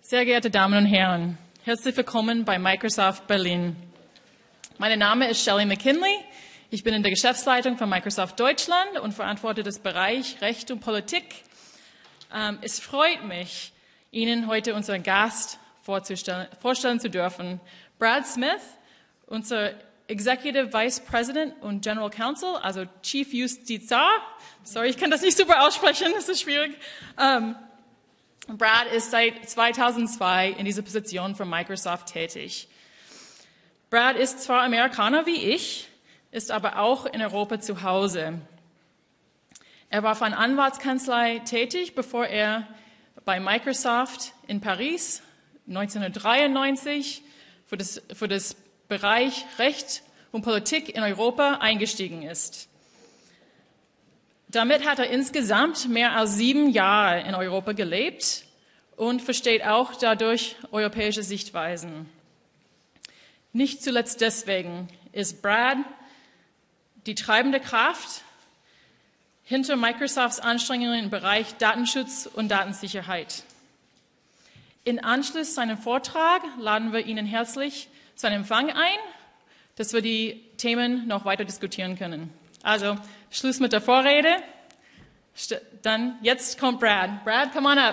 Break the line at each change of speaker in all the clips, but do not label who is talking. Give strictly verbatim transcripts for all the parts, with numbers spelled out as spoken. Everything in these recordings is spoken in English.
Sehr geehrte Damen und Herren, herzlich willkommen bei Microsoft Berlin. Mein Name ist Shelley McKinley. Ich bin in der Geschäftsleitung von Microsoft Deutschland und verantworte das Bereich Recht und Politik. Ähm, es freut mich, Ihnen heute unseren Gast vorzustellen, vorstellen zu dürfen. Brad Smith, unser Executive Vice President und General Counsel, also Chief Justizar. Sorry, ich kann das nicht super aussprechen, das ist schwierig. Ähm, Brad ist seit zweitausendzwei in dieser Position für Microsoft tätig. Brad ist zwar Amerikaner wie ich, ist aber auch in Europa zu Hause. Er war für eine Anwaltskanzlei tätig, bevor er bei Microsoft in Paris neunzehnhundertdreiundneunzig für das, für das Bereich Recht und Politik in Europa eingestiegen ist. Damit hat er insgesamt mehr als sieben Jahre in Europa gelebt und versteht auch dadurch europäische Sichtweisen. Nicht zuletzt deswegen ist Brad die treibende Kraft hinter Microsofts Anstrengungen im Bereich Datenschutz und Datensicherheit. In Anschluss seinen Vortrag laden wir Ihnen herzlich zu einem Empfang ein, dass wir die Themen noch weiter diskutieren können. Also, Schluss mit der Vorrede. Dann, jetzt kommt Brad. Brad, come on up.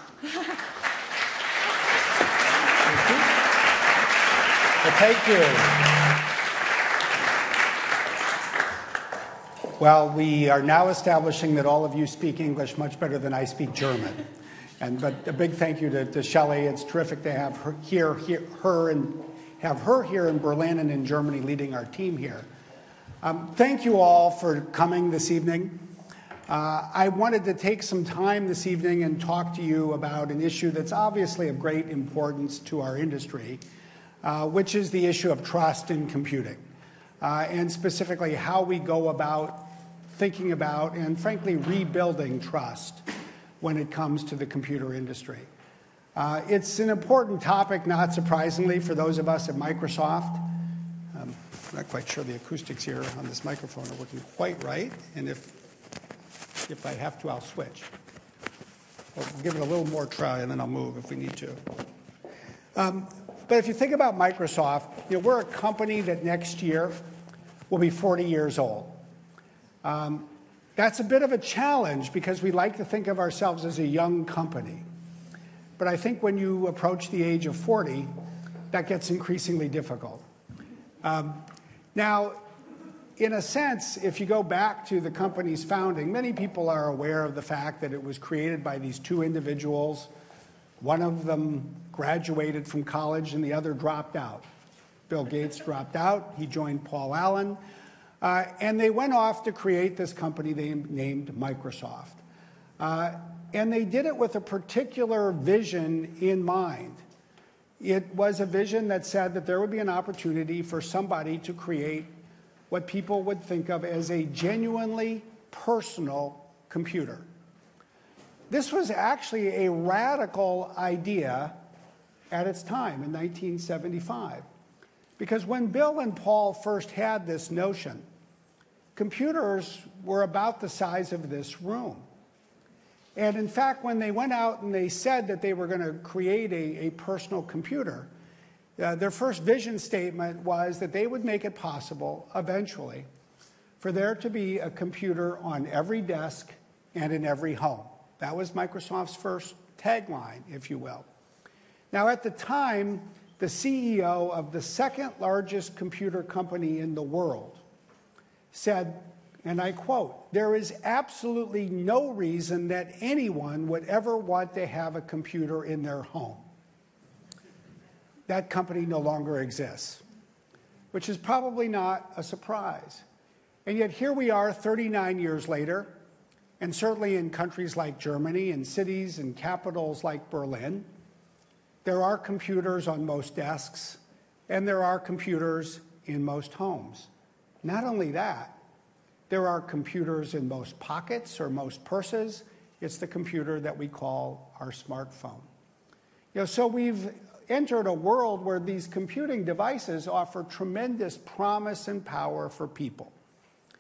Well, thank you. Well, we are now establishing that all of you speak English much better than I speak German. And but a big thank you to, to Shelley. It's terrific to have her here, here, her and have her here in Berlin and in Germany leading our team here. Um, thank you all for coming this evening. Uh, I wanted to take some time this evening and talk to you about an issue that's obviously of great importance to our industry, uh, which is the issue of trust in computing, uh, and specifically how we go about thinking about and, frankly, rebuilding trust when it comes to the computer industry. Uh, it's an important topic, not surprisingly, for those of us at Microsoft. Um, I'm not quite sure the acoustics here on this microphone are working quite right, and if if I have to, I'll switch. We'll give it a little more try, and then I'll move if we need to. Um, but if you think about Microsoft, you know, we're a company that next year will be forty years old. Um, that's a bit of a challenge because we like to think of ourselves as a young company. But I think when you approach the age of forty, that gets increasingly difficult. Um, now, in a sense, if you go back to the company's founding, many people are aware of the fact that it was created by these two individuals. One of them graduated from college and the other dropped out. Bill Gates dropped out. He joined Paul Allen. Uh, and they went off to create this company they named Microsoft. Uh, and they did it with a particular vision in mind. It was a vision that said that there would be an opportunity for somebody to create what people would think of as a genuinely personal computer. This was actually a radical idea at its time in nineteen seventy-five. Because when Bill and Paul first had this notion, computers were about the size of this room. And in fact, when they went out and they said that they were going to create a, a personal computer, uh, their first vision statement was that they would make it possible, eventually, for there to be a computer on every desk and in every home. That was Microsoft's first tagline, if you will. Now, at the time, the C E O of the second largest computer company in the world said, and I quote, "There is absolutely no reason that anyone would ever want to have a computer in their home." That company no longer exists, which is probably not a surprise. And yet here we are thirty-nine years later, and certainly in countries like Germany and cities and capitals like Berlin, there are computers on most desks, and there are computers in most homes. Not only that, there are computers in most pockets or most purses. It's the computer that we call our smartphone. You know, so we've entered a world where these computing devices offer tremendous promise and power for people.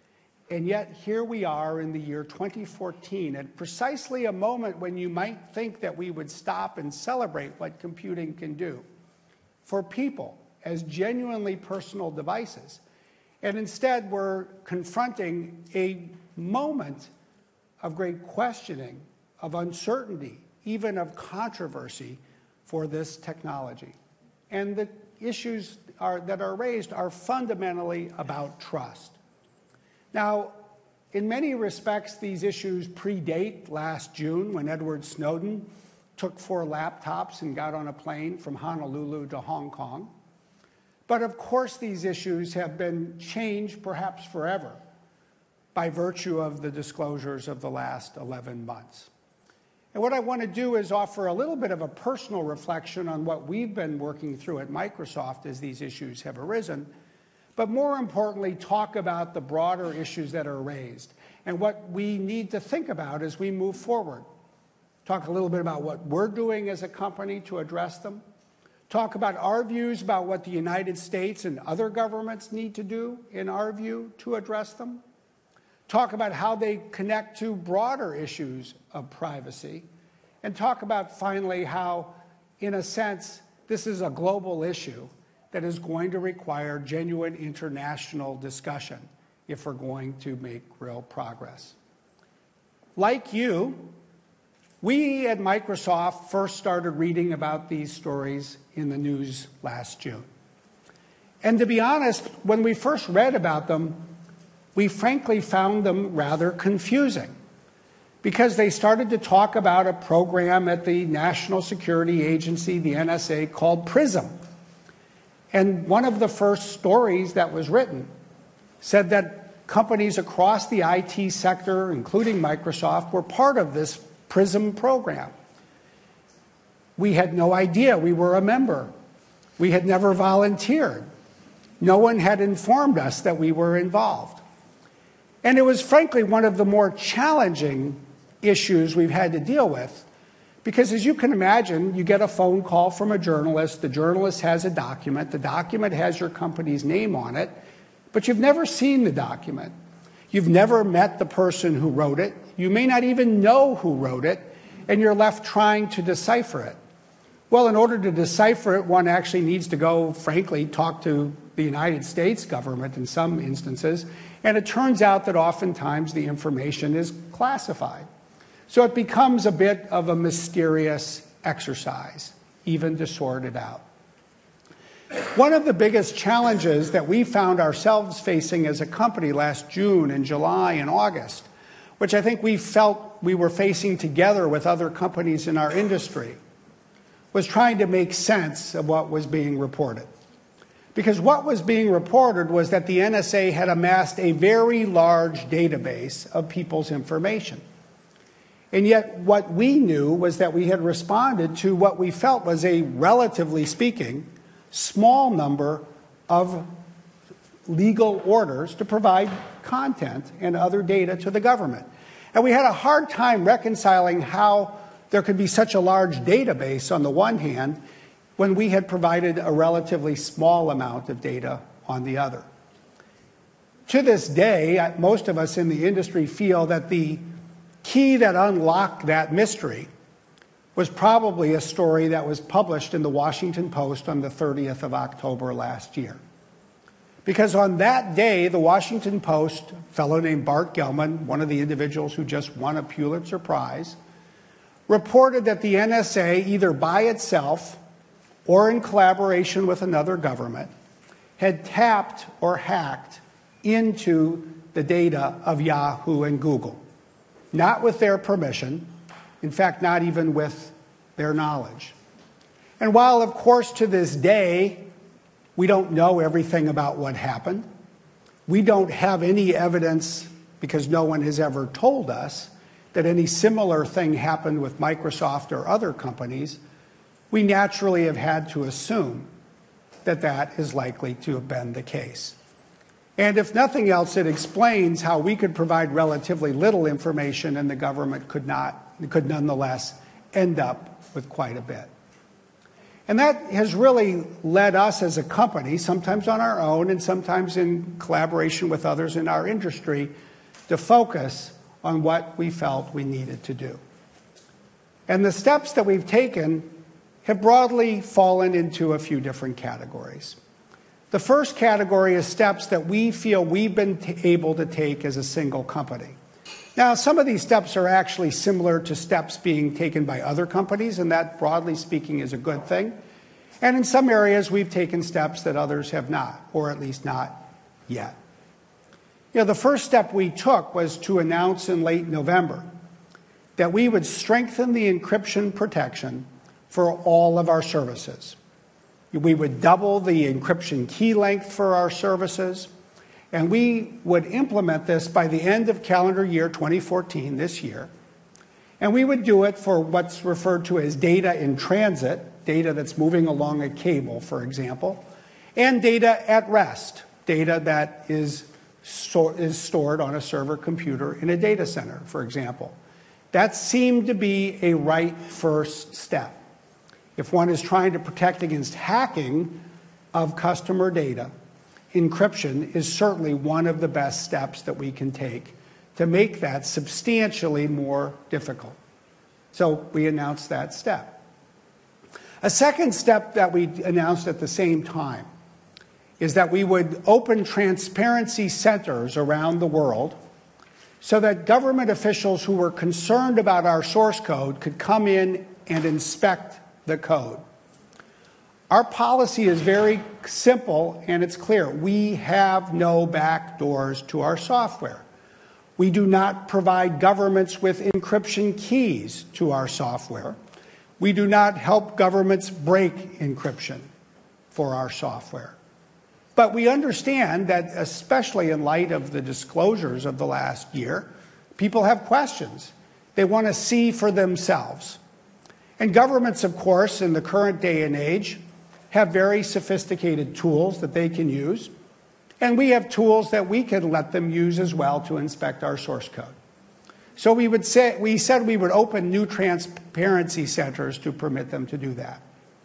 And yet here we are in the year twenty fourteen, at precisely a moment when you might think that we would stop and celebrate what computing can do for people as genuinely personal devices. And instead, we're confronting a moment of great questioning, of uncertainty, even of controversy for this technology. And the issues are, that are raised are fundamentally about trust. Now, in many respects, these issues predate last June when Edward Snowden took four laptops and got on a plane from Honolulu to Hong Kong. But of course, these issues have been changed, perhaps forever, by virtue of the disclosures of the last eleven months. And what I want to do is offer a little bit of a personal reflection on what we've been working through at Microsoft as these issues have arisen, but more importantly, talk about the broader issues that are raised and what we need to think about as we move forward. Talk a little bit about what we're doing as a company to address them. Talk about our views about what the United States and other governments need to do, in our view, to address them. Talk about how they connect to broader issues of privacy. And talk about, finally, how, in a sense, this is a global issue that is going to require genuine international discussion if we're going to make real progress. Like you, we at Microsoft first started reading about these stories in the news last June. And to be honest, when we first read about them, we frankly found them rather confusing because they started to talk about a program at the National Security Agency, the N S A, called PRISM. And one of the first stories that was written said that companies across the I T sector, including Microsoft, were part of this PRISM program. We had no idea we were a member. We had never volunteered. No one had informed us that we were involved. And it was frankly one of the more challenging issues we've had to deal with because, as you can imagine, you get a phone call from a journalist, the journalist has a document, the document has your company's name on it, but you've never seen the document. You've never met the person who wrote it. You may not even know who wrote it, and you're left trying to decipher it. Well, in order to decipher it, one actually needs to go, frankly, talk to the United States government in some instances, and it turns out that oftentimes the information is classified. So it becomes a bit of a mysterious exercise, even to sort it out. One of the biggest challenges that we found ourselves facing as a company last June and July and August, which I think we felt we were facing together with other companies in our industry, was trying to make sense of what was being reported. Because what was being reported was that the N S A had amassed a very large database of people's information. And yet what we knew was that we had responded to what we felt was a, relatively speaking, small number of legal orders to provide content and other data to the government. And we had a hard time reconciling how there could be such a large database on the one hand when we had provided a relatively small amount of data on the other. To this day, most of us in the industry feel that the key that unlocked that mystery was probably a story that was published in the Washington Post on the thirtieth of October last year. Because on that day, the Washington Post, a fellow named Bart Gellman, one of the individuals who just won a Pulitzer Prize, reported that the N S A, either by itself or in collaboration with another government, had tapped or hacked into the data of Yahoo and Google. Not with their permission, in fact, not even with their knowledge. And while, of course, to this day, we don't know everything about what happened, we don't have any evidence, because no one has ever told us, that any similar thing happened with Microsoft or other companies, we naturally have had to assume that that is likely to have been the case. And if nothing else, it explains how we could provide relatively little information and the government could not, could nonetheless end up with quite a bit. And that has really led us as a company, sometimes on our own and sometimes in collaboration with others in our industry, to focus on what we felt we needed to do. And the steps that we've taken have broadly fallen into a few different categories. The first category is steps that we feel we've been able to take as a single company. Now, some of these steps are actually similar to steps being taken by other companies, and that, broadly speaking, is a good thing. And in some areas, we've taken steps that others have not, or at least not yet. You know, the first step we took was to announce in late November that we would strengthen the encryption protection for all of our services. We would double the encryption key length for our services, and we would implement this by the end of calendar year twenty fourteen, this year. And we would do it for what's referred to as data in transit, data that's moving along a cable, for example, and data at rest, data that is, so, is stored on a server computer in a data center, for example. That seemed to be a right first step. If one is trying to protect against hacking of customer data, encryption is certainly one of the best steps that we can take to make that substantially more difficult. So we announced that step. A second step that we announced at the same time is that we would open transparency centers around the world so that government officials who were concerned about our source code could come in and inspect the code. Our policy is very simple and it's clear. We have no back doors to our software. We do not provide governments with encryption keys to our software. We do not help governments break encryption for our software. But we understand that, especially in light of the disclosures of the last year, people have questions. They want to see for themselves. And governments, of course, in the current day and age, have very sophisticated tools that they can use. And we have tools that we can let them use as well to inspect our source code. So we, would say, we said we would open new transparency centers to permit them to do that.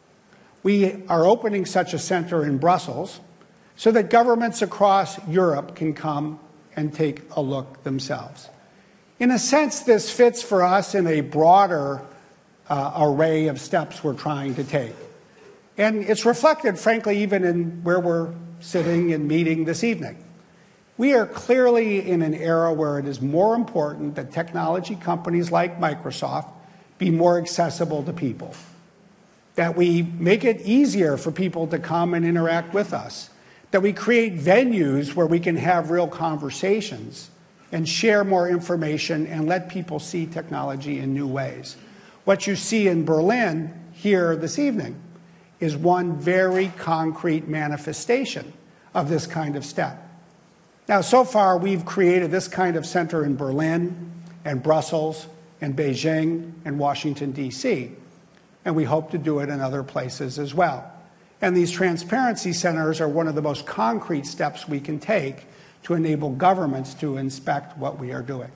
We are opening such a center in Brussels so that governments across Europe can come and take a look themselves. In a sense, this fits for us in a broader uh, array of steps we're trying to take. And it's reflected, frankly, even in where we're sitting and meeting this evening. We are clearly in an era where it is more important that technology companies like Microsoft be more accessible to people, that we make it easier for people to come and interact with us, that we create venues where we can have real conversations and share more information and let people see technology in new ways. What you see in Berlin here this evening is one very concrete manifestation of this kind of step. Now, so far, we've created this kind of center in Berlin and Brussels and Beijing and Washington, D C, and we hope to do it in other places as well. And these transparency centers are one of the most concrete steps we can take to enable governments to inspect what we are doing.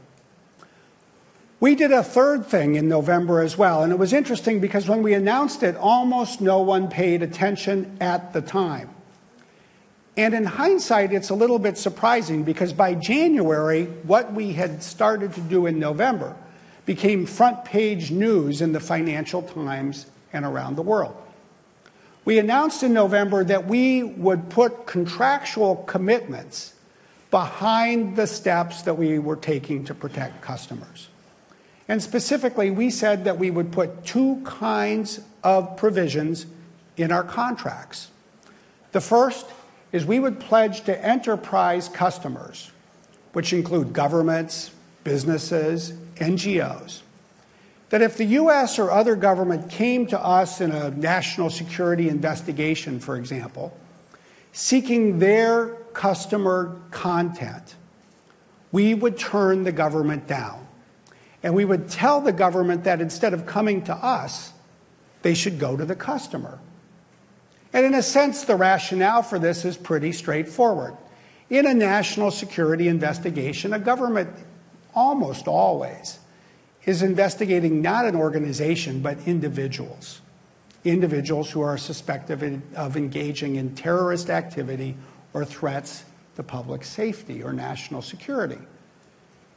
We did a third thing in November as well, and it was interesting because when we announced it, almost no one paid attention at the time. And in hindsight, it's a little bit surprising because by January, what we had started to do in November became front page news in the Financial Times and around the world. We announced in November that we would put contractual commitments behind the steps that we were taking to protect customers. And specifically, we said that we would put two kinds of provisions in our contracts. The first is we would pledge to enterprise customers, which include governments, businesses, N G Os, that if the U S or other government came to us in a national security investigation, for example, seeking their customer content, we would turn the government down. And we would tell the government that instead of coming to us, they should go to the customer. And in a sense, the rationale for this is pretty straightforward. In a national security investigation, a government almost always is investigating not an organization, but individuals. Individuals who are suspected of engaging in terrorist activity or threats to public safety or national security.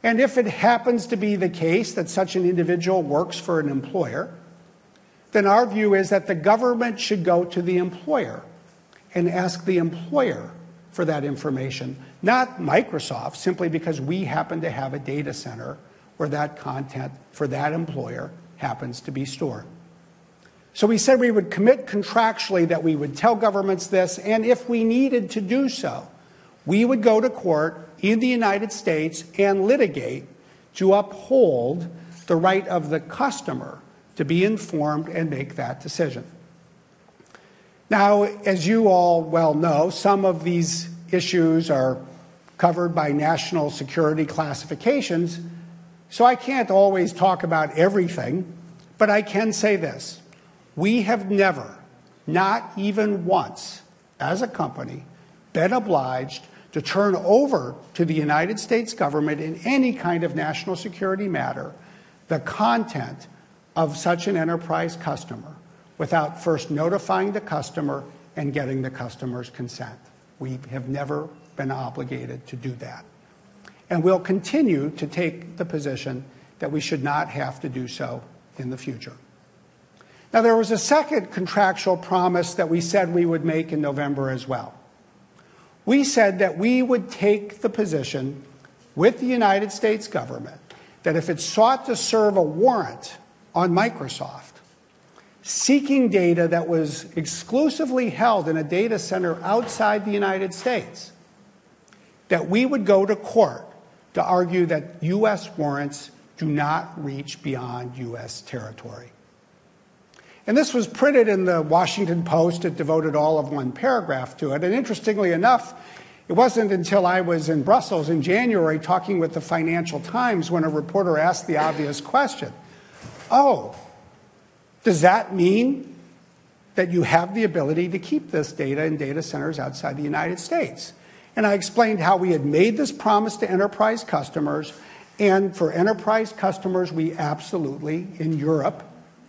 And if it happens to be the case that such an individual works for an employer, then our view is that the government should go to the employer and ask the employer for that information, not Microsoft, simply because we happen to have a data center where that content for that employer happens to be stored. So we said we would commit contractually that we would tell governments this, and if we needed to do so, we would go to court in the United States and litigate to uphold the right of the customer to be informed and make that decision. Now, as you all well know, some of these issues are covered by national security classifications, so I can't always talk about everything, but I can say this. We have never, not even once, as a company, been obliged to turn over to the United States government in any kind of national security matter the content of such an enterprise customer without first notifying the customer and getting the customer's consent. We have never been obligated to do that. And we'll continue to take the position that we should not have to do so in the future. Now, there was a second contractual promise that we said we would make in November as well. We said that we would take the position with the United States government that if it sought to serve a warrant on Microsoft, seeking data that was exclusively held in a data center outside the United States, that we would go to court to argue that U S warrants do not reach beyond U S territory. And this was printed in the Washington Post. It devoted all of one paragraph to it. And interestingly enough, it wasn't until I was in Brussels in January talking with the Financial Times when a reporter asked the obvious question, oh, does that mean that you have the ability to keep this data in data centers outside the United States? And I explained how we had made this promise to enterprise customers, and for enterprise customers, we absolutely, in Europe,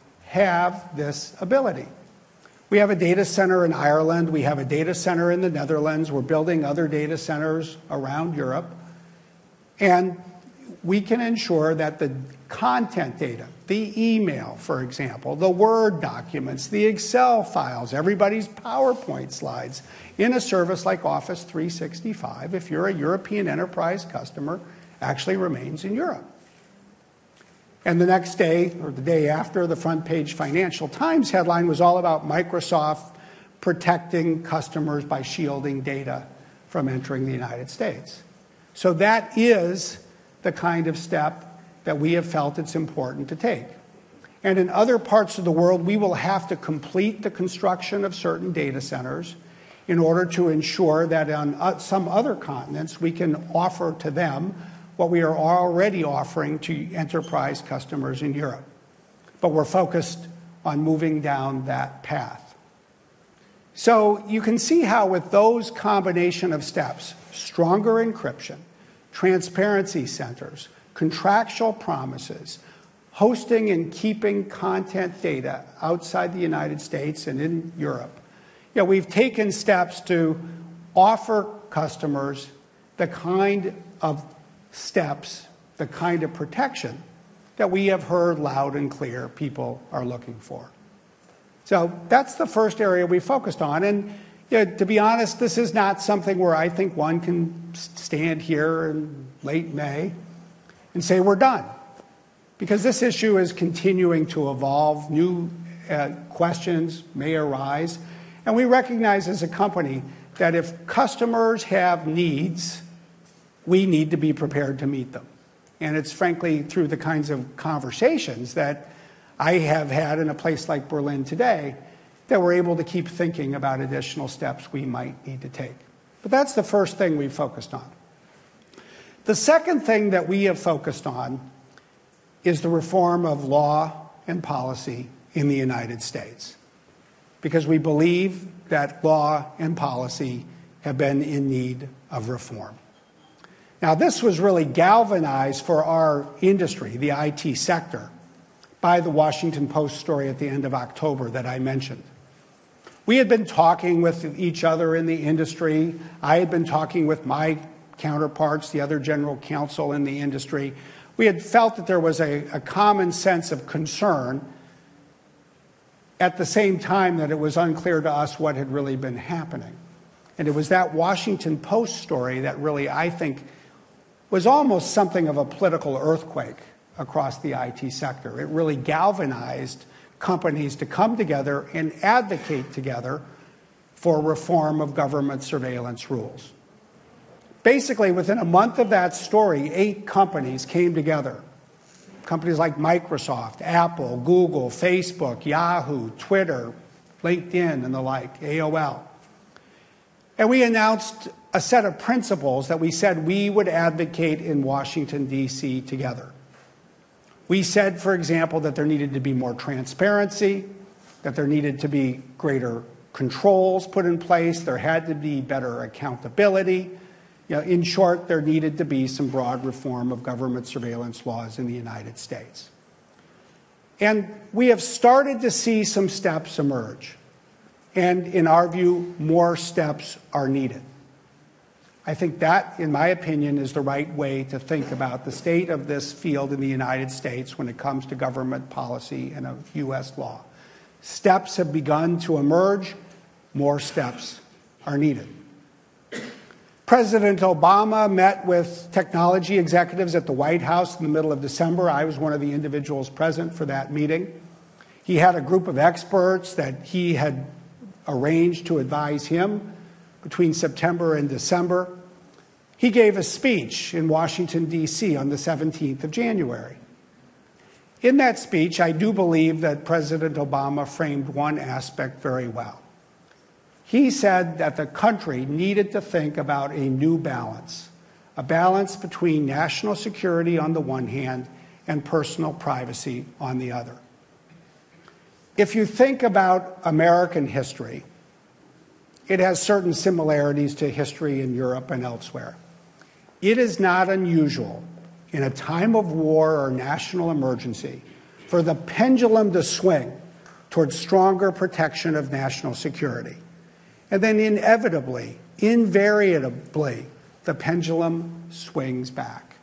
have this ability. We have a data center in Ireland. We have a data center in the Netherlands. We're building other data centers around Europe. And we can ensure that the content data, the email, for example, the Word documents, the Excel files, everybody's PowerPoint slides in a service like Office three sixty-five, if you're a European enterprise customer, actually remains in Europe. And the next day, or the day after, the front page Financial Times headline was all about Microsoft protecting customers by shielding data from entering the United States. So that is the kind of step that we have felt it's important to take. And in other parts of the world, we will have to complete the construction of certain data centers in order to ensure that on some other continents, we can offer to them what we are already offering to enterprise customers in Europe. But we're focused on moving down that path. So you can see how with those combination of steps, stronger encryption, transparency centers, contractual promises, hosting and keeping content data outside the United States and in Europe, you know, we've taken steps to offer customers the kind of steps, the kind of protection that we have heard loud and clear people are looking for. So that's the first area we focused on. And you know, to be honest, this is not something where I think one can stand here in late May and say we're done. Because this issue is continuing to evolve. New uh, questions may arise. And we recognize as a company that if customers have needs, we need to be prepared to meet them. And it's frankly through the kinds of conversations that I have had in a place like Berlin today that we're able to keep thinking about additional steps we might need to take. But that's the first thing we've focused on. The second thing that we have focused on is the reform of law and policy in the United States, because we believe that law and policy have been in need of reform. Now, this was really galvanized for our industry, the I T sector, by the Washington Post story at the end of October that I mentioned. We had been talking with each other in the industry. I had been talking with my counterparts, the other general counsel in the industry, we had felt that there was a, a common sense of concern at the same time that it was unclear to us what had really been happening. And it was that Washington Post story that really, I think, was almost something of a political earthquake across the I T sector. It really galvanized companies to come together and advocate together for reform of government surveillance rules. Basically, within a month of that story, eight companies came together. Companies like Microsoft, Apple, Google, Facebook, Yahoo, Twitter, LinkedIn, and the like, A O L. And we announced a set of principles that we said we would advocate in Washington, D C together. We said, for example, that there needed to be more transparency, that there needed to be greater controls put in place, there had to be better accountability. You know, in short, there needed to be some broad reform of government surveillance laws in the United States. And we have started to see some steps emerge. And in our view, more steps are needed. I think that, in my opinion, is the right way to think about the state of this field in the United States when it comes to government policy and of U S law. Steps have begun to emerge. More steps are needed. President Obama met with technology executives at the White House in the middle of December. I was one of the individuals present for that meeting. He had a group of experts that he had arranged to advise him between September and December. He gave a speech in Washington, D C on the seventeenth of January. In that speech, I do believe that President Obama framed one aspect very well. He said that the country needed to think about a new balance, a balance between national security on the one hand and personal privacy on the other. If you think about American history, it has certain similarities to history in Europe and elsewhere. It is not unusual in a time of war or national emergency for the pendulum to swing towards stronger protection of national security. And then inevitably, invariably, the pendulum swings back.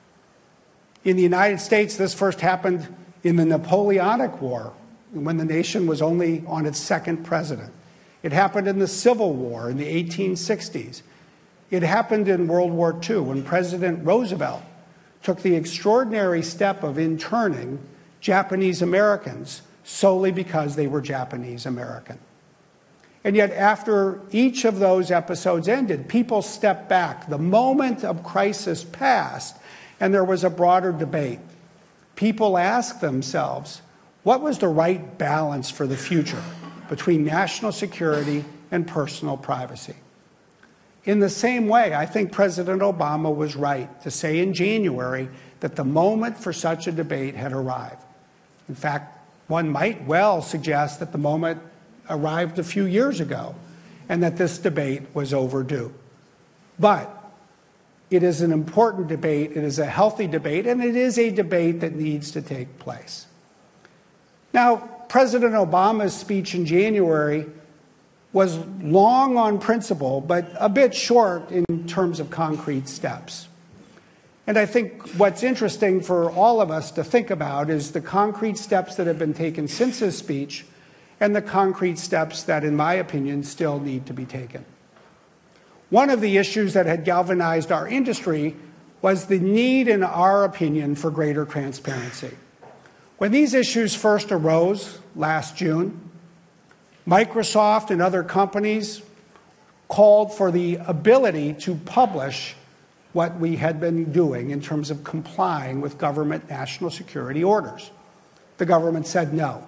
In the United States, this first happened in the Napoleonic War, when the nation was only on its second president. It happened in the Civil War in the eighteen sixties. It happened in World War Two when President Roosevelt took the extraordinary step of interning Japanese Americans solely because they were Japanese American. And yet after each of those episodes ended, people stepped back. The moment of crisis passed, and there was a broader debate. People asked themselves, what was the right balance for the future between national security and personal privacy? In the same way, I think President Obama was right to say in January that the moment for such a debate had arrived. In fact, one might well suggest that the moment arrived a few years ago and that this debate was overdue. But it is an important debate, it is a healthy debate, and it is a debate that needs to take place. Now, President Obama's speech in January was long on principle, but a bit short in terms of concrete steps. And I think what's interesting for all of us to think about is the concrete steps that have been taken since his speech and the concrete steps that, in my opinion, still need to be taken. One of the issues that had galvanized our industry was the need, in our opinion, for greater transparency. When these issues first arose last June, Microsoft and other companies called for the ability to publish what we had been doing in terms of complying with government national security orders. The government said no.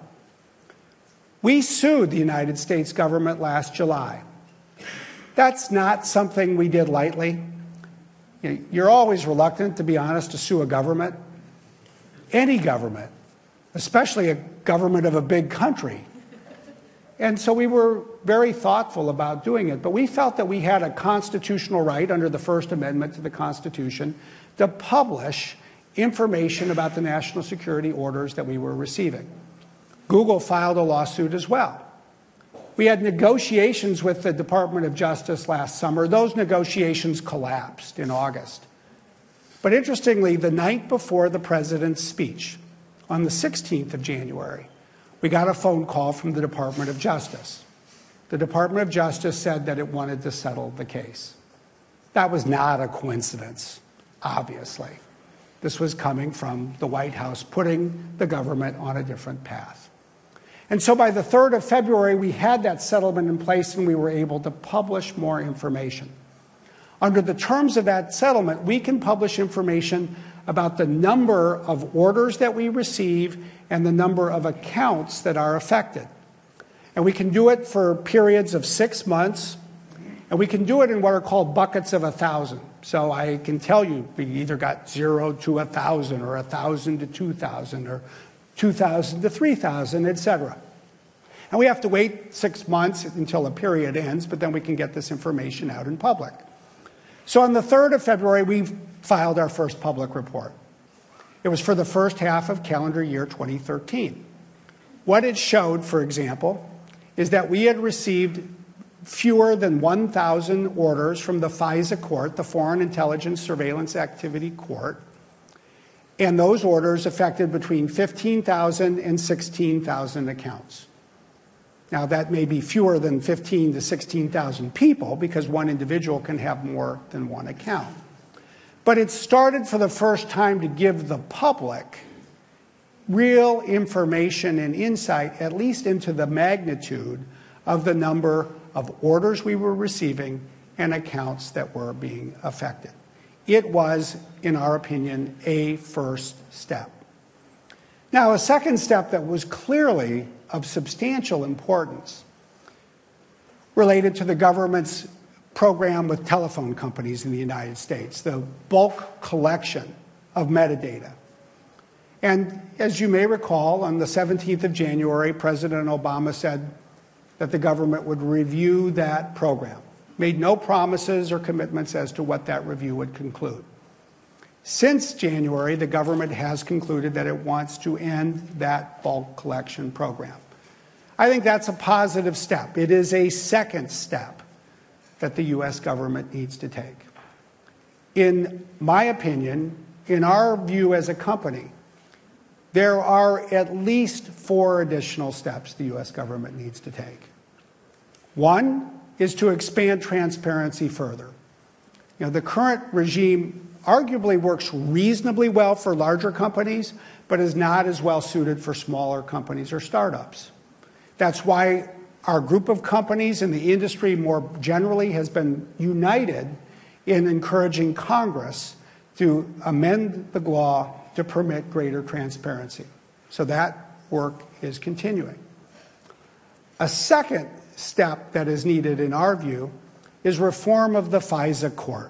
We sued the United States government last July. That's not something we did lightly. You're always reluctant, to be honest, to sue a government, any government, especially a government of a big country. And so we were very thoughtful about doing it. But we felt that we had a constitutional right under the First Amendment to the Constitution to publish information about the national security orders that we were receiving. Google filed a lawsuit as well. We had negotiations with the Department of Justice last summer. Those negotiations collapsed in August. But interestingly, the night before the president's speech, on the sixteenth of January, we got a phone call from the Department of Justice. The Department of Justice said that it wanted to settle the case. That was not a coincidence, obviously. This was coming from the White House putting the government on a different path. And so by the third of February, we had that settlement in place and we were able to publish more information. Under the terms of that settlement, we can publish information about the number of orders that we receive and the number of accounts that are affected. And we can do it for periods of six months, and we can do it in what are called buckets of a thousand. So I can tell you we either got zero to a thousand, or a thousand to two thousand, or two thousand to three thousand, et cetera. And we have to wait six months until a period ends, but then we can get this information out in public. So on the third of February, we filed our first public report. It was for the first half of calendar year twenty thirteen. What it showed, for example, is that we had received fewer than one thousand orders from the FISA court, the Foreign Intelligence Surveillance Activity Court, and those orders affected between fifteen thousand and sixteen thousand accounts. Now, that may be fewer than fifteen to sixteen thousand people because one individual can have more than one account. But it started for the first time to give the public real information and insight, at least into the magnitude of the number of orders we were receiving and accounts that were being affected. It was, in our opinion, a first step. Now, a second step that was clearly of substantial importance related to the government's program with telephone companies in the United States, the bulk collection of metadata. And as you may recall, on the seventeenth of January, President Obama said that the government would review that program, made no promises or commitments as to what that review would conclude. Since January, the government has concluded that it wants to end that bulk collection program. I think that's a positive step. It is a second step that the U S government needs to take. In my opinion, in our view as a company, there are at least four additional steps the U S government needs to take. One is to expand transparency further. You know, the current regime arguably works reasonably well for larger companies, but is not as well suited for smaller companies or startups. That's why our group of companies in the industry more generally has been united in encouraging Congress to amend the law to permit greater transparency. So that work is continuing. A second step that is needed, in our view, is reform of the FISA court.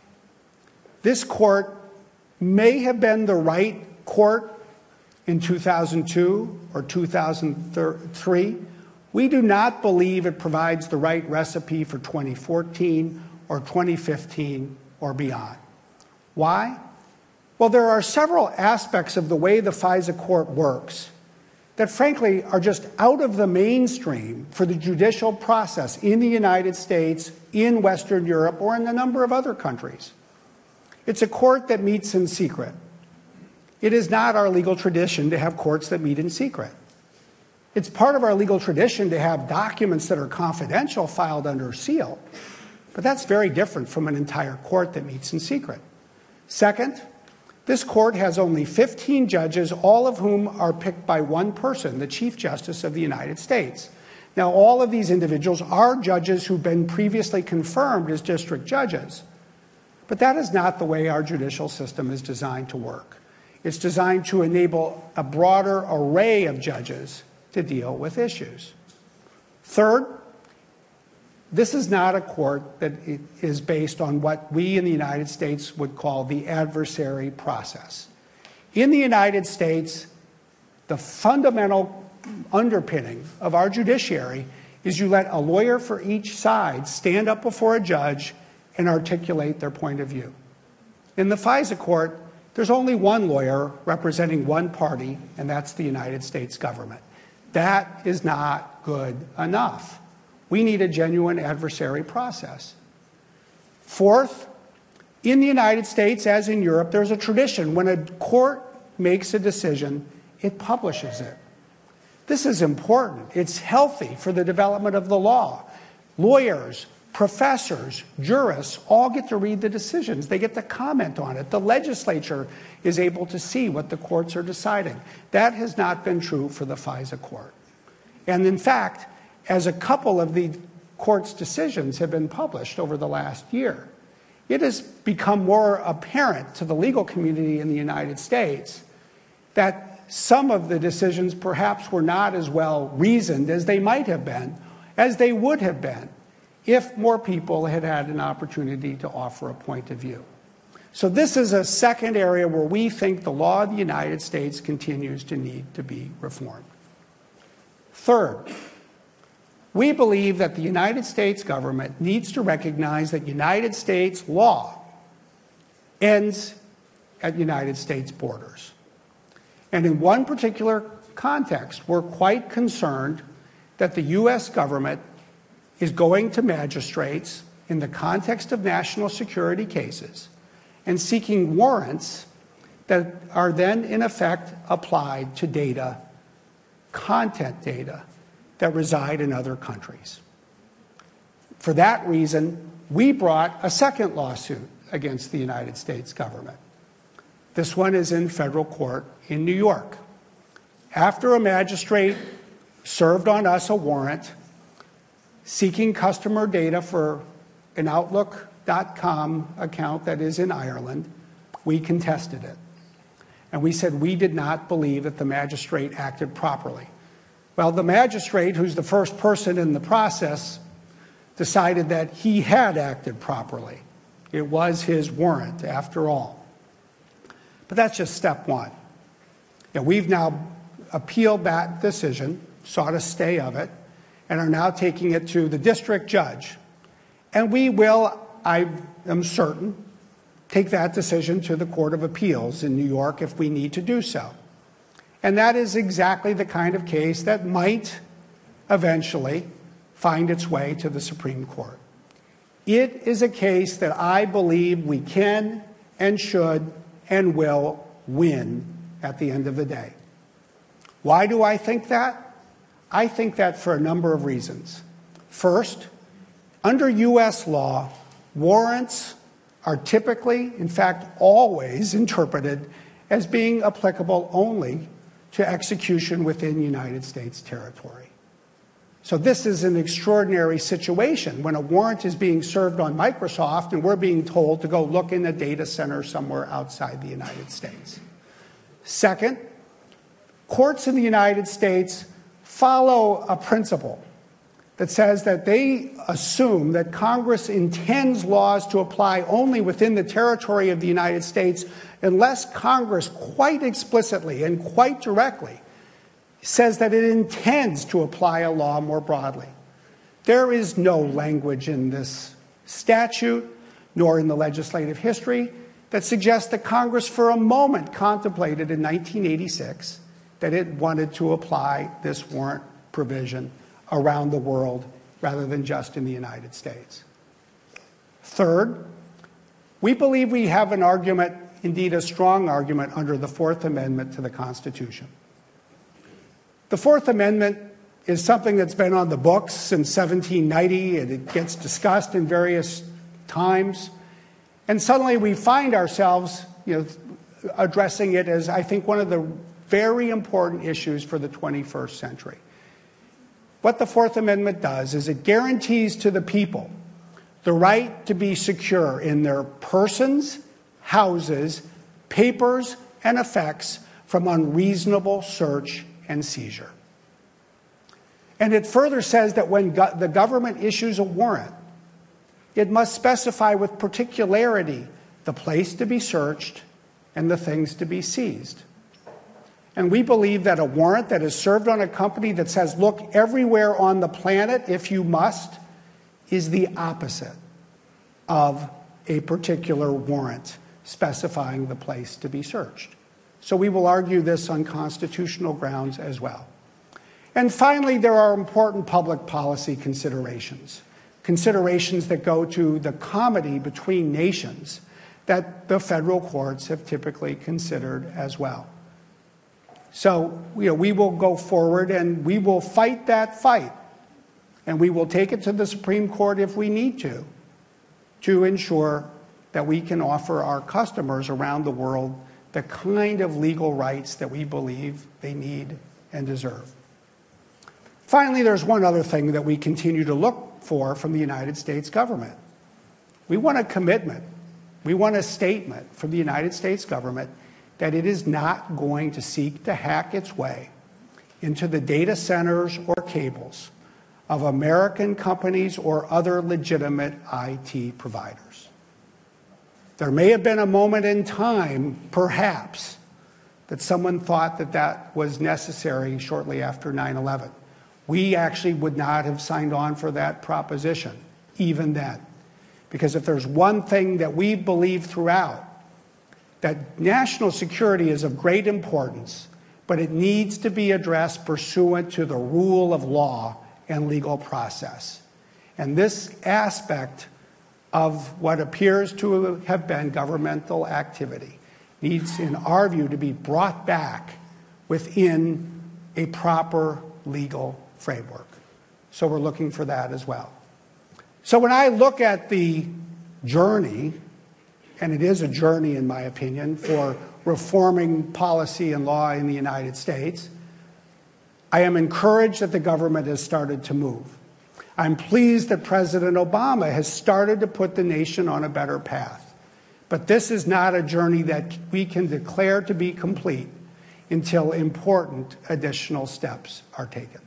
This court may have been the right court in two thousand two or two thousand three. We do not believe it provides the right recipe for twenty fourteen or twenty fifteen or beyond. Why? Well, there are several aspects of the way the FISA court works that, frankly, are just out of the mainstream for the judicial process in the United States, in Western Europe, or in a number of other countries. It's a court that meets in secret. It is not our legal tradition to have courts that meet in secret. It's part of our legal tradition to have documents that are confidential filed under seal, but that's very different from an entire court that meets in secret. Second, this court has only fifteen judges, all of whom are picked by one person, the Chief Justice of the United States. Now, all of these individuals are judges who've been previously confirmed as district judges, but that is not the way our judicial system is designed to work. It's designed to enable a broader array of judges to deal with issues. Third, this is not a court that is based on what we in the United States would call the adversary process. In the United States, the fundamental underpinning of our judiciary is you let a lawyer for each side stand up before a judge and articulate their point of view. In the FISA court, there's only one lawyer representing one party, and that's the United States government. That is not good enough. We need a genuine adversary process. Fourth, in the United States, as in Europe, there's a tradition. When a court makes a decision, it publishes it. This is important. It's healthy for the development of the law. Lawyers, professors, jurists all get to read the decisions. They get to comment on it. The legislature is able to see what the courts are deciding. That has not been true for the FISA court. And in fact, as a couple of the court's decisions have been published over the last year, it has become more apparent to the legal community in the United States that some of the decisions perhaps were not as well reasoned as they might have been, as they would have been, if more people had had an opportunity to offer a point of view. So this is a second area where we think the law of the United States continues to need to be reformed. Third, we believe that the United States government needs to recognize that United States law ends at United States borders. And in one particular context, we're quite concerned that the U S government is going to magistrates in the context of national security cases and seeking warrants that are then, in effect, applied to data, content data, that reside in other countries. For that reason, we brought a second lawsuit against the United States government. This one is in federal court in New York. After a magistrate served on us a warrant seeking customer data for an Outlook dot com account that is in Ireland, we contested it. And we said we did not believe that the magistrate acted properly. Well, the magistrate, who's the first person in the process, decided that he had acted properly. It was his warrant, after all. But that's just step one. And we've now appealed that decision, sought a stay of it, and are now taking it to the district judge. And we will, I am certain, take that decision to the Court of Appeals in New York if we need to do so. And that is exactly the kind of case that might eventually find its way to the Supreme Court. It is a case that I believe we can and should and will win at the end of the day. Why do I think that? I think that for a number of reasons. First, under U S law, warrants are typically, in fact, always interpreted as being applicable only to execution within United States territory. So this is an extraordinary situation when a warrant is being served on Microsoft and we're being told to go look in a data center somewhere outside the United States. Second, courts in the United States follow a principle that says that they assume that Congress intends laws to apply only within the territory of the United States unless Congress quite explicitly and quite directly says that it intends to apply a law more broadly. There is no language in this statute, nor in the legislative history, that suggests that Congress for a moment contemplated in nineteen eighty-six that it wanted to apply this warrant provision around the world rather than just in the United States. Third, we believe we have an argument, indeed a strong argument, under the Fourth Amendment to the Constitution. The Fourth Amendment is something that's been on the books since seventeen ninety, and it gets discussed in various times. And suddenly we find ourselves, you know, addressing it as, I think, one of the very important issues for the twenty-first century. What the Fourth Amendment does is it guarantees to the people the right to be secure in their persons, houses, papers, and effects from unreasonable search and seizure. And it further says that when go- the government issues a warrant, it must specify with particularity the place to be searched and the things to be seized. And we believe that a warrant that is served on a company that says, look everywhere on the planet if you must, is the opposite of a particular warrant specifying the place to be searched. So we will argue this on constitutional grounds as well. And finally, there are important public policy considerations, considerations that go to the comity between nations that the federal courts have typically considered as well. So, you know, we will go forward and we will fight that fight, and we will take it to the Supreme Court if we need to, to ensure that we can offer our customers around the world the kind of legal rights that we believe they need and deserve. Finally, there's one other thing that we continue to look for from the United States government. We want a commitment. We want a statement from the United States government that it is not going to seek to hack its way into the data centers or cables of American companies or other legitimate I T providers. There may have been a moment in time, perhaps, that someone thought that that was necessary shortly after nine eleven. We actually would not have signed on for that proposition, even then. Because if there's one thing that we believe throughout, that national security is of great importance, but it needs to be addressed pursuant to the rule of law and legal process. And this aspect of what appears to have been governmental activity needs, in our view, to be brought back within a proper legal framework. So we're looking for that as well. So when I look at the journey, and it is a journey, in my opinion, for reforming policy and law in the United States, I am encouraged that the government has started to move. I'm pleased that President Obama has started to put the nation on a better path. But this is not a journey that we can declare to be complete until important additional steps are taken.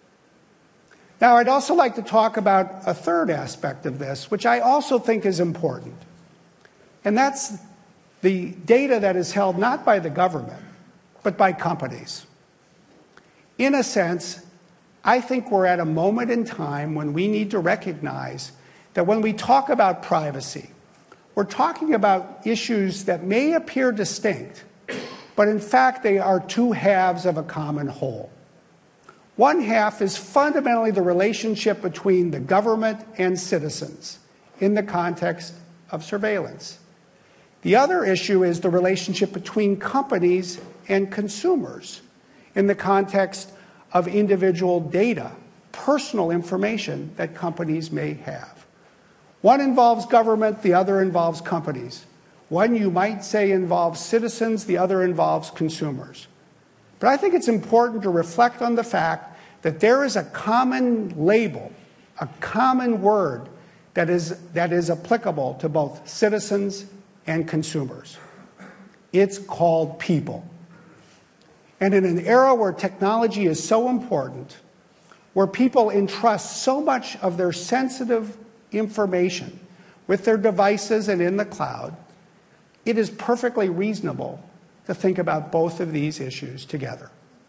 Now, I'd also like to talk about a third aspect of this, which I also think is important. And that's the data that is held not by the government, but by companies. In a sense, I think we're at a moment in time when we need to recognize that when we talk about privacy, we're talking about issues that may appear distinct, but in fact they are two halves of a common whole. One half is fundamentally the relationship between the government and citizens in the context of surveillance. The other issue is the relationship between companies and consumers in the context of individual data, personal information that companies may have. One involves government, the other involves companies. One, you might say, involves citizens, the other involves consumers. But I think it's important to reflect on the fact that there is a common label, a common word that is, that is applicable to both citizens and consumers. It's called people. And in an era where technology is so important, where people entrust so much of their sensitive information with their devices and in the cloud, it is perfectly reasonable to think about both of these issues together.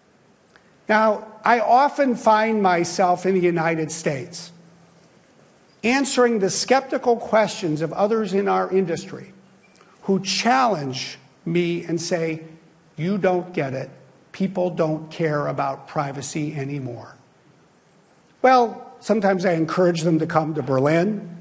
Now, I often find myself in the United States answering the skeptical questions of others in our industry who challenge me and say, you don't get it. People don't care about privacy anymore. Well, sometimes I encourage them to come to Berlin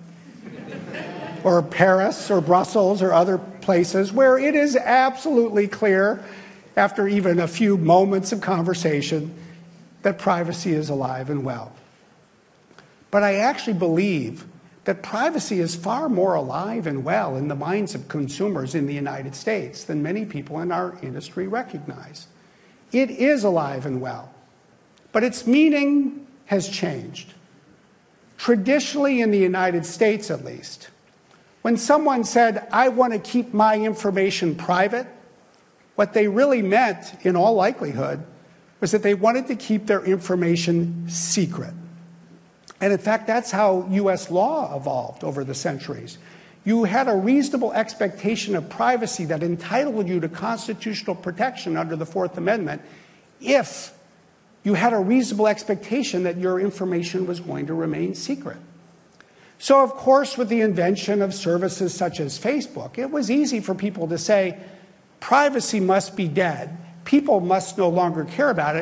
or Paris or Brussels or other places where it is absolutely clear, after even a few moments of conversation, that privacy is alive and well. But I actually believe that privacy is far more alive and well in the minds of consumers in the United States than many people in our industry recognize. It is alive and well, but its meaning has changed. Traditionally, in the United States at least, when someone said, I want to keep my information private, what they really meant, in all likelihood, was that they wanted to keep their information secret. And in fact, that's how U S law evolved over the centuries. You had a reasonable expectation of privacy that entitled you to constitutional protection under the Fourth Amendment if you had a reasonable expectation that your information was going to remain secret. So, of course, with the invention of services such as Facebook, it was easy for people to say, privacy must be dead. People must no longer care about it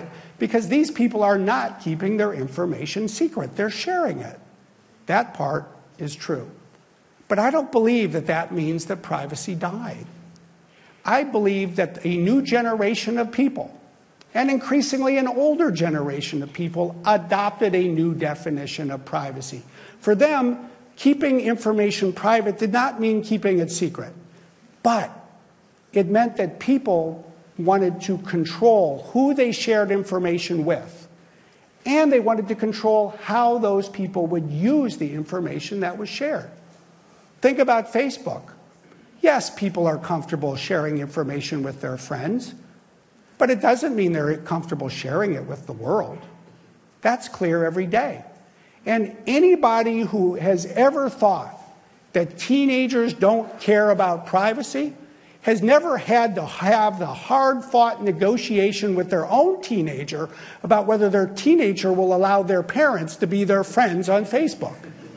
because these people are not keeping their information secret. They're sharing it. That part is true. But I don't believe that that means that privacy died. I believe that a new generation of people, and increasingly an older generation of people, adopted a new definition of privacy. For them, keeping information private did not mean keeping it secret, but it meant that people wanted to control who they shared information with, and they wanted to control how those people would use the information that was shared. Think about Facebook. Yes, people are comfortable sharing information with their friends, but it doesn't mean they're comfortable sharing it with the world. That's clear every day. And anybody who has ever thought that teenagers don't care about privacy has never had to have the hard-fought negotiation with their own teenager about whether their teenager will allow their parents to be their friends on Facebook.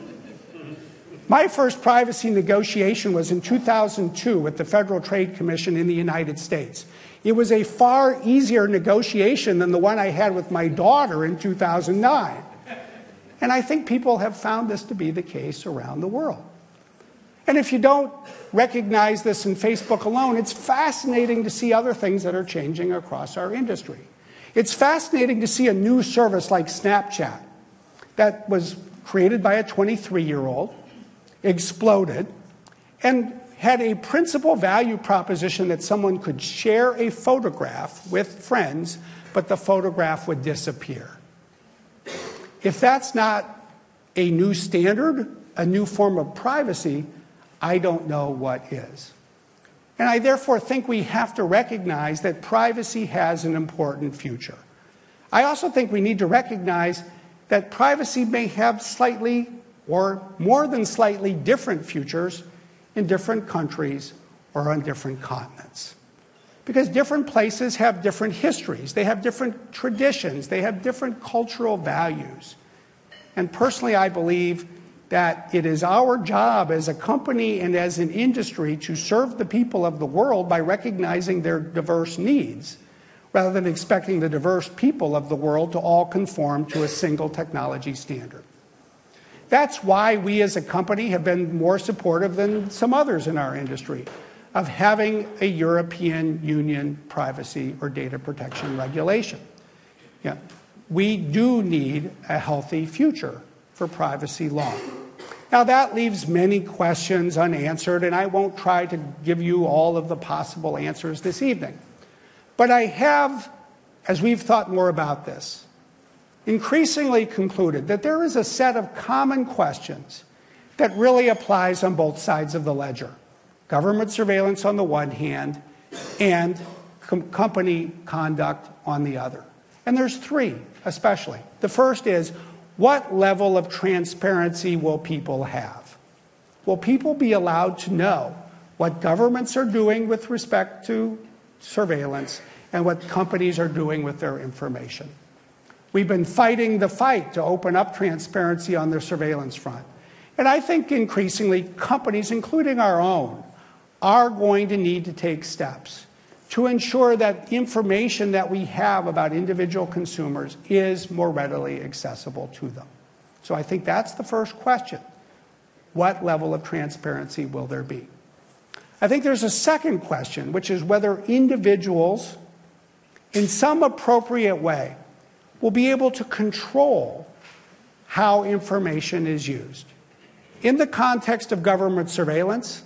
My first privacy negotiation was in two thousand two with the Federal Trade Commission in the United States. It was a far easier negotiation than the one I had with my daughter in two thousand nine. And I think people have found this to be the case around the world. And if you don't recognize this in Facebook alone, it's fascinating to see other things that are changing across our industry. It's fascinating to see a new service like Snapchat that was created by a twenty-three-year-old, exploded, and had a principal value proposition that someone could share a photograph with friends, but the photograph would disappear. If that's not a new standard, a new form of privacy, I don't know what is. And I therefore think we have to recognize that privacy has an important future. I also think we need to recognize that privacy may have slightly or more than slightly different futures in different countries or on different continents. Because different places have different histories, they have different traditions, they have different cultural values. And personally, I believe that it is our job as a company and as an industry to serve the people of the world by recognizing their diverse needs, rather than expecting the diverse people of the world to all conform to a single technology standard. That's why we as a company have been more supportive than some others in our industry of having a European Union privacy or data protection regulation. Yeah. We do need a healthy future for privacy law. Now that leaves many questions unanswered, and I won't try to give you all of the possible answers this evening. But I have, as we've thought more about this, increasingly concluded that there is a set of common questions that really applies on both sides of the ledger. Government surveillance on the one hand and com- company conduct on the other. And there's three, especially. The first is, what level of transparency will people have? Will people be allowed to know what governments are doing with respect to surveillance and what companies are doing with their information? We've been fighting the fight to open up transparency on the surveillance front. And I think increasingly companies, including our own, are going to need to take steps to ensure that information that we have about individual consumers is more readily accessible to them. So I think that's the first question. What level of transparency will there be? I think there's a second question, which is whether individuals, in some appropriate way, will be able to control how information is used. In the context of government surveillance,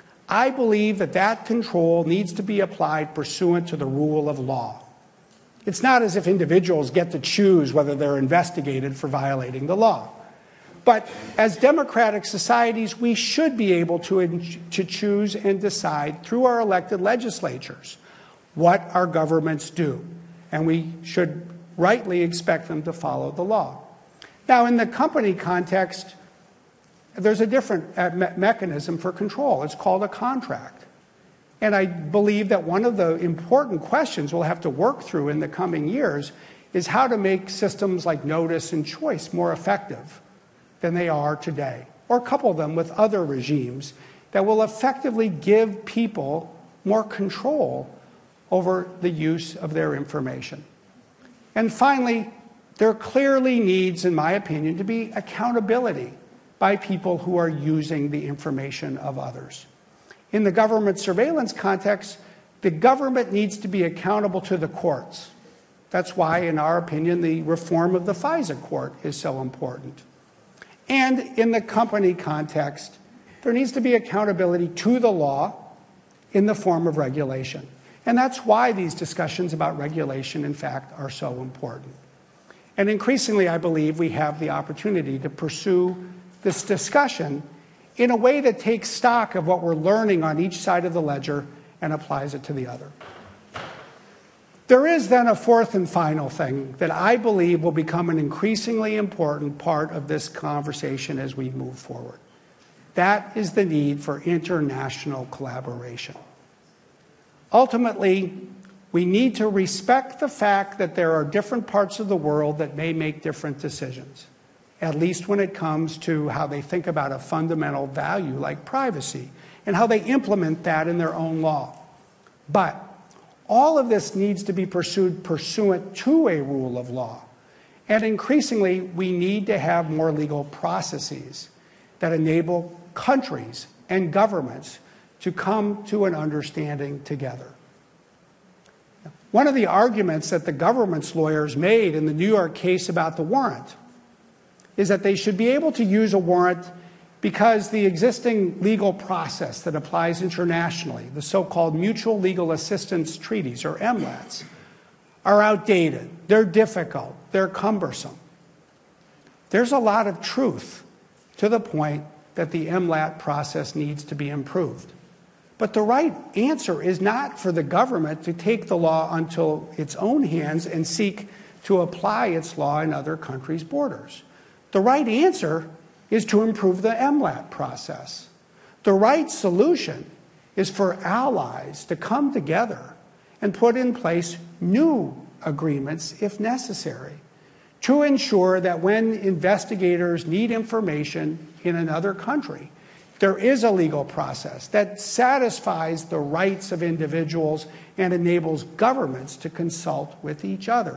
I believe that that control needs to be applied pursuant to the rule of law. It's not as if individuals get to choose whether they're investigated for violating the law. But as democratic societies, we should be able to, to choose and decide through our elected legislatures what our governments do. And we should rightly expect them to follow the law. Now, in the company context, there's a different uh, me- mechanism for control. It's called a contract. And I believe that one of the important questions we'll have to work through in the coming years is how to make systems like notice and choice more effective than they are today, or couple them with other regimes that will effectively give people more control over the use of their information. And finally, there clearly needs, in my opinion, to be accountability by people who are using the information of others. In the government surveillance context, the government needs to be accountable to the courts. That's why, in our opinion, the reform of the FISA court is so important. And in the company context, there needs to be accountability to the law in the form of regulation. And that's why these discussions about regulation, in fact, are so important. And increasingly, I believe we have the opportunity to pursue this discussion in a way that takes stock of what we're learning on each side of the ledger and applies it to the other. There is then a fourth and final thing that I believe will become an increasingly important part of this conversation as we move forward. That is the need for international collaboration. Ultimately, we need to respect the fact that there are different parts of the world that may make different decisions, at least when it comes to how they think about a fundamental value like privacy and how they implement that in their own law. But all of this needs to be pursued pursuant to a rule of law. And increasingly, we need to have more legal processes that enable countries and governments to come to an understanding together. One of the arguments that the government's lawyers made in the New York case about the warrant is that they should be able to use a warrant because the existing legal process that applies internationally, the so-called Mutual Legal Assistance Treaties, or M LATs, are outdated, they're difficult, they're cumbersome. There's a lot of truth to the point that the M LAT process needs to be improved. But the right answer is not for the government to take the law into its own hands and seek to apply its law in other countries' borders. The right answer is to improve the M LAT process. The right solution is for allies to come together and put in place new agreements, if necessary, to ensure that when investigators need information in another country, there is a legal process that satisfies the rights of individuals and enables governments to consult with each other.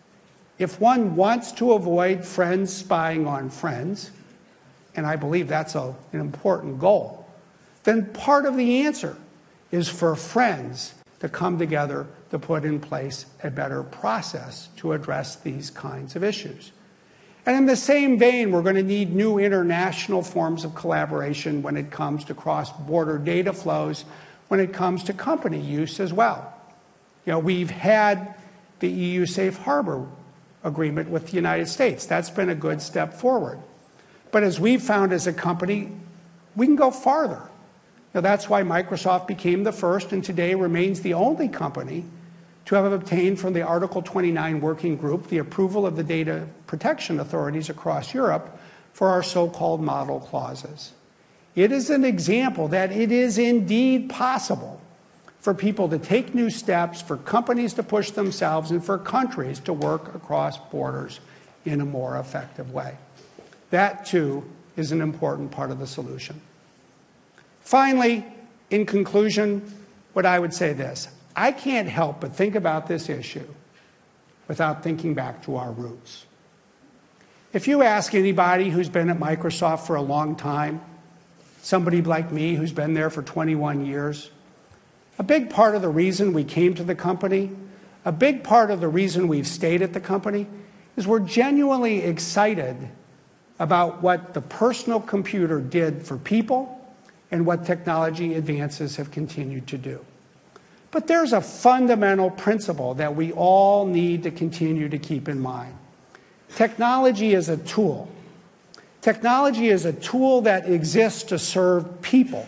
If one wants to avoid friends spying on friends, and I believe that's a, an important goal, then part of the answer is for friends to come together to put in place a better process to address these kinds of issues. And in the same vein, we're going to need new international forms of collaboration when it comes to cross-border data flows, when it comes to company use as well. You know, we've had the E U Safe Harbor agreement with the United States. That's been a good step forward. But as we've found as a company, we can go farther. You know, that's why Microsoft became the first and today remains the only company to have obtained from the Article twenty-nine Working Group the approval of the data protection authorities across Europe for our so-called model clauses. It is an example that it is indeed possible for people to take new steps, for companies to push themselves, and for countries to work across borders in a more effective way. That, too, is an important part of the solution. Finally, in conclusion, what I would say this. I can't help but think about this issue without thinking back to our roots. If you ask anybody who's been at Microsoft for a long time, somebody like me who's been there for twenty-one years, a big part of the reason we came to the company, a big part of the reason we've stayed at the company, is we're genuinely excited about what the personal computer did for people and what technology advances have continued to do. But there's a fundamental principle that we all need to continue to keep in mind. Technology is a tool. Technology is a tool that exists to serve people.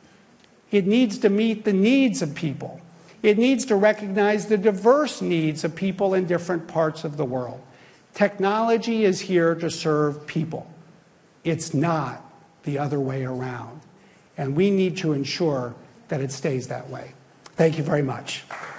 It needs to meet the needs of people. It needs to recognize the diverse needs of people in different parts of the world. Technology is here to serve people. It's not the other way around. And we need to ensure that it stays that way. Thank you very much.